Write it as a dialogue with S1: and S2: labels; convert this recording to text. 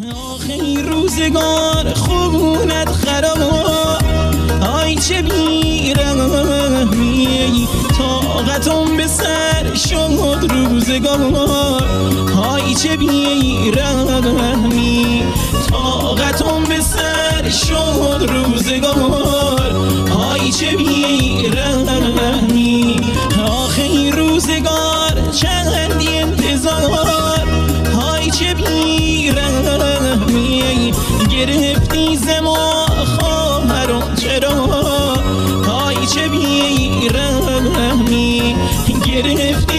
S1: آخی روزگار خوبونت خراب، آی چه بیرحمی، طاقتم به سر شد روزگار، آی چه بیرحمی، طاقتم به سر شد روزگار، آی چه بیرحمی. آخی روزگار چند انتظار، آی چه بیرحمی، گرفتی ز ما خواهرم چرا، آی چه بیرحمی، گرفتی